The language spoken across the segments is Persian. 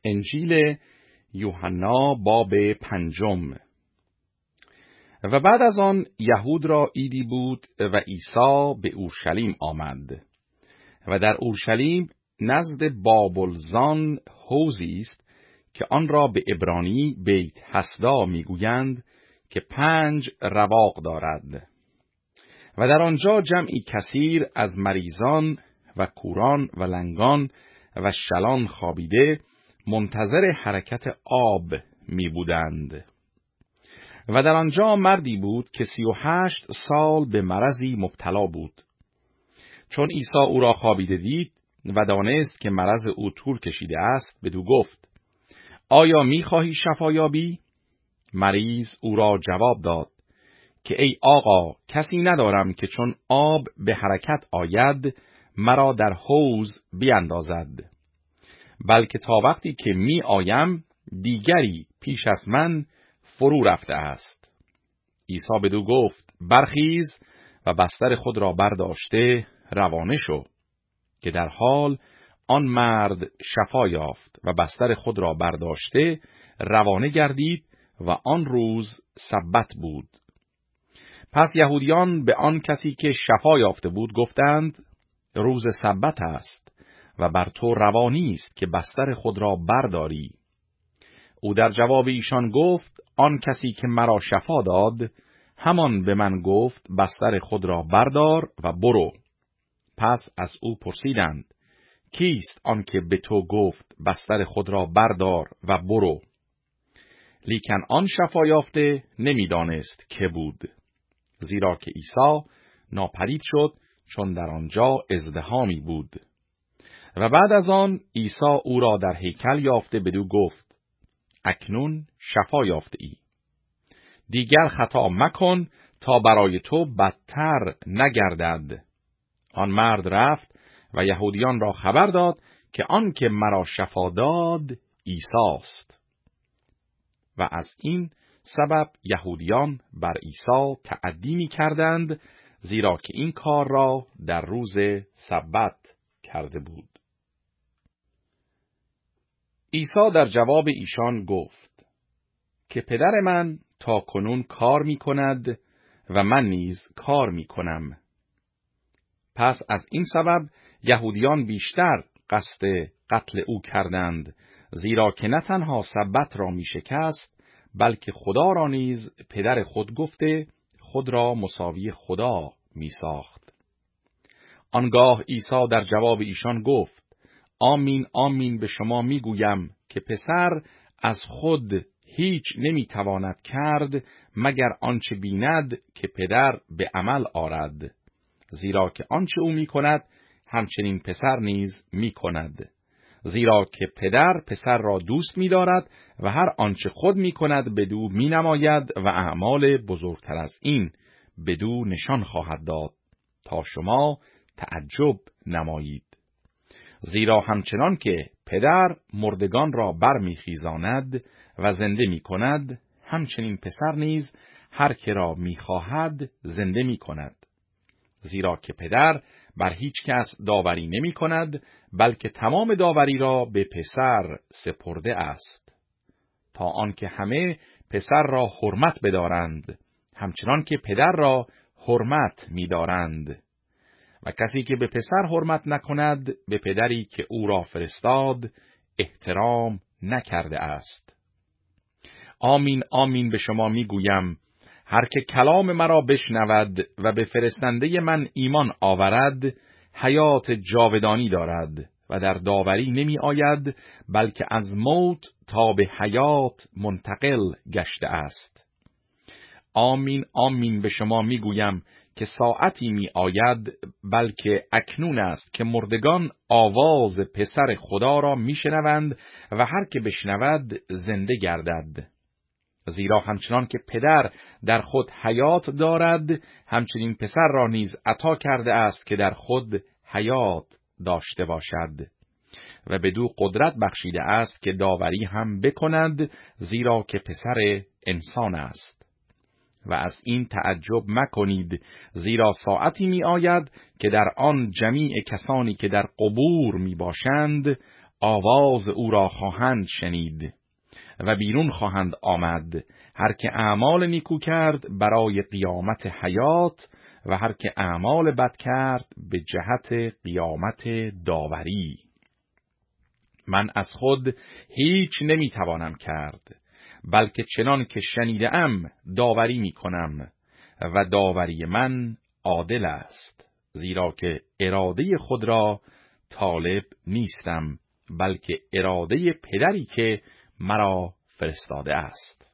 انجیل یوحنا باب 5. و بعد از آن یهود را عیدی بود و عیسی به اورشلیم آمد و در اورشلیم نزد بابلزان حوضی است که آن را به عبرانی بیت حسدا میگویند که 5 رواق دارد و در آنجا جمعی کثیر از مریضان و کوران و لنگان و شلان خوابیده منتظر حرکت آب می بودند. و در آنجا مردی بود که 38 سال به مرضی مبتلا بود. چون عیسی او را خوابیده دید و دانست که مرض او طول کشیده است، بدو گفت: آیا می خواهی شفا یابی؟ مریض او را جواب داد که ای آقا، کسی ندارم که چون آب به حرکت آید مرا در حوض بیندازد، بلکه تا وقتی که می آیم دیگری پیش از من فرو رفته است. عیسی بدو گفت: برخیز و بستر خود را برداشته روانه شو. که در حال آن مرد شفا یافت و بستر خود را برداشته روانه گردید و آن روز سبت بود. پس یهودیان به آن کسی که شفا یافته بود گفتند: روز سبت است و بر تو روا نیست که بستر خود را برداری. او در جواب ایشان گفت: آن کسی که مرا شفا داد همان به من گفت بستر خود را بردار و برو. پس از او پرسیدند: کیست آن که به تو گفت بستر خود را بردار و برو؟ لیکن آن شفا یافته نمیدانست که بود، زیرا که عیسی ناپدید شد، چون در آنجا ازدحامی بود. و بعد از آن عیسی او را در هیکل یافته بدو گفت: اکنون شفا یافته ای، دیگر خطا مکن تا برای تو بدتر نگردد. آن مرد رفت و یهودیان را خبر داد که آن که مرا شفا داد عیسی است. و از این سبب یهودیان بر عیسی تعدی می‌کردند، زیرا که این کار را در روز سبت کرده بود. عیسی در جواب ایشان گفت که پدر من تا کنون کار می‌کند و من نیز کار می‌کنم. پس از این سبب یهودیان بیشتر قصد قتل او کردند، زیرا که نه تنها سبت را می‌شکست، بلکه خدا را نیز پدر خود گفته خود را مساوی خدا می‌ساخت. آنگاه عیسی در جواب ایشان گفت: آمین آمین به شما میگویم که پسر از خود هیچ نمیتواند کرد مگر آنچه بیند که پدر به عمل آرد، زیرا که آنچه او میکند همچنین پسر نیز میکند، زیرا که پدر پسر را دوست می‌دارد و هر آنچه خود می‌کند بدو می‌نماید و اعمال بزرگتر از این بدو نشان خواهد داد تا شما تعجب نمایید. زیرا همچنان که پدر مردگان را برمیخیزاند و زنده می‌کند، همچنین پسر نیز هر که را می‌خواهد زنده می‌کند. زیرا که پدر بر هیچ کس داوری نمی کند، بلکه تمام داوری را به پسر سپرده است، تا آنکه همه پسر را حرمت بدارند، همچنان که پدر را حرمت می دارند. و کسی که به پسر حرمت نکند، به پدری که او را فرستاد احترام نکرده است. آمین آمین به شما می گویم، هر که کلام مرا بشنود و به فرستنده من ایمان آورد حیات جاودانی دارد و در داوری نمی آید، بلکه از موت تا به حیات منتقل گشته است. آمین آمین به شما می گویم که ساعتی می آید، بلکه اکنون است که مردگان آواز پسر خدا را می شنوند و هر که بشنود زنده گردد. زیرا همچنان که پدر در خود حیات دارد، همچنین پسر را نیز عطا کرده است که در خود حیات داشته باشد و بدو قدرت بخشیده است که داوری هم بکند، زیرا که پسر انسان است. و از این تعجب مکنید، زیرا ساعتی می آید که در آن جمیع کسانی که در قبور می باشند آواز او را خواهند شنید و بیرون خواهند آمد، هر که اعمال نیکو کرد برای قیامت حیات و هر که اعمال بد کرد به جهت قیامت داوری. من از خود هیچ نمیتوانم کرد، بلکه چنان که شنیدم داوری میکنم و داوری من عادل است، زیرا که اراده خود را طالب نیستم، بلکه اراده پدری که مرا فرستاده است.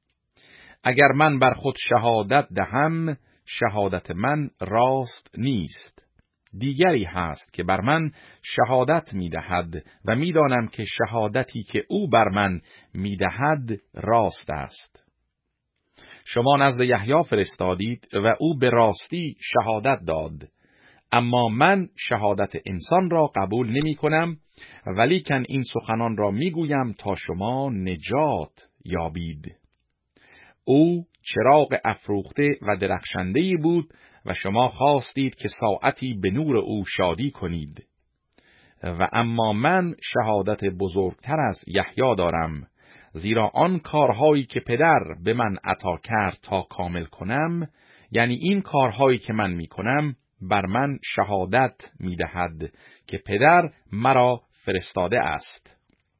اگر من بر خود شهادت دهم، شهادت من راست نیست. دیگری هست که بر من شهادت می‌دهد و می‌دانم که شهادتی که او بر من می‌دهد راست است. شما نزد یحیی فرستادید و او به راستی شهادت داد، اما من شهادت انسان را قبول نمی‌کنم، ولیکن این سخنان را می‌گویم تا شما نجات یابید. او چراغ افروخته و درخشنده‌ای بود و شما خواستید که ساعتی به نور او شادی کنید. و اما من شهادت بزرگتر از یحیی دارم، زیرا آن کارهایی که پدر به من عطا کرد تا کامل کنم، یعنی این کارهایی که من میکنم، بر من شهادت میدهد که پدر مرا فرستاده است.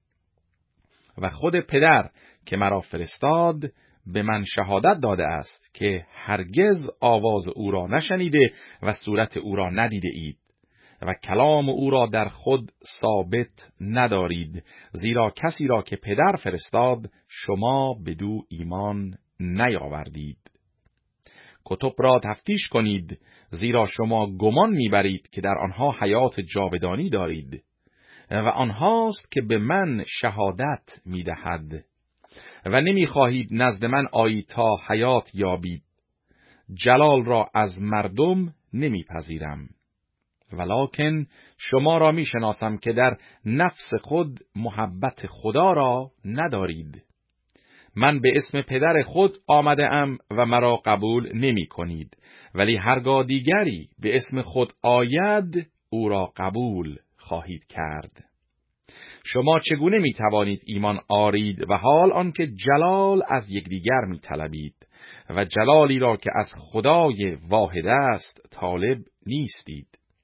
و خود پدر که مرا فرستاد به من شهادت داده است که هرگز آواز او را نشنیده و صورت او را ندیده اید و کلام او را در خود ثابت ندارید، زیرا کسی را که پدر فرستاد شما بدو ایمان نیاوردید. کتب را تفتیش کنید، زیرا شما گمان میبرید که در آنها حیات جاودانی دارید و آنهاست که به من شهادت میدهد و نمیخواهید نزد من آیید تا حیات یابید. جلال را از مردم نمیپذیرم، ولکن شما را میشناسم که در نفس خود محبت خدا را ندارید. من به اسم پدر خود آمده ام و مرا قبول نمی کنید، ولی هرگاه دیگری به اسم خود آید او را قبول خواهید کرد. شما چگونه می توانید ایمان آرید و حال آنکه جلال از یکدیگر می طلبید و جلالی را که از خدای واحد است طالب نیستید؟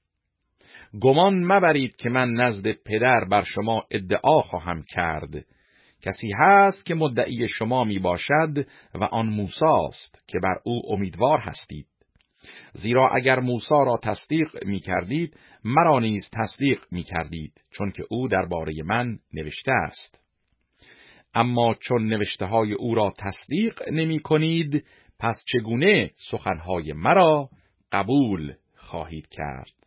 گمان مبرید که من نزد پدر بر شما ادعا خواهم کرد. کسی هست که مدعی شما می باشد و آن موسی است که بر او امیدوار هستید. زیرا اگر موسی را تصدیق می کردید، مرا نیز تصدیق می کردید، چون که او درباره من نوشته است. اما چون نوشته های او را تصدیق نمی کنید، پس چگونه سخنهای مرا قبول خواهید کرد؟